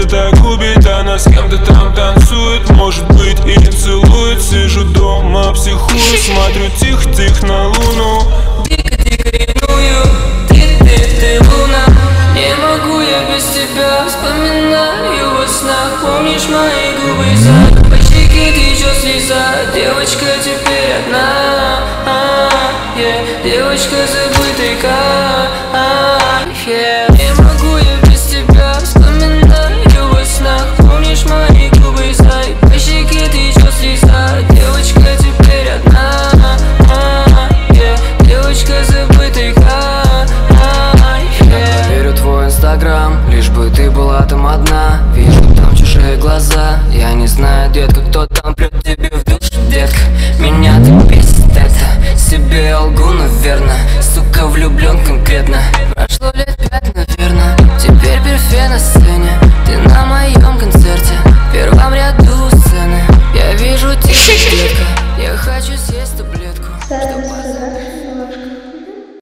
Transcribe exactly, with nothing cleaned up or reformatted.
так губит, она с кем-то там танцует. Может быть и не целует. Сижу дома, психую, смотрю тихо-тихо на луну. Дико-дико ревную, ты, ты, ты, луна. Не могу я без тебя, вспоминаю во снах. Помнишь мои губы, за по щеке течет слеза. Девочка теперь одна, а, yeah. Девочка забытыйка, а, yeah. Не могу я без тебя, вспоминаю во снах. Помнишь мои губы, за по щеке течет слеза. Девочка теперь одна, а, yeah. Девочка забытыйка, а, yeah. Проверю твой инстаграм, лишь бы ты была там одна. Вижу там чужие глаза, я не знаю, детка, кто там прет тебе в душу, детка. Меня ты бесит это, себе я лгу, наверное. Сука, влюблен конкретно. Прошло лет пять, наверное. Теперь перфе на сцене, ты на моем концерте, в первом ряду сцены. Я вижу тебя, детка, я хочу съесть.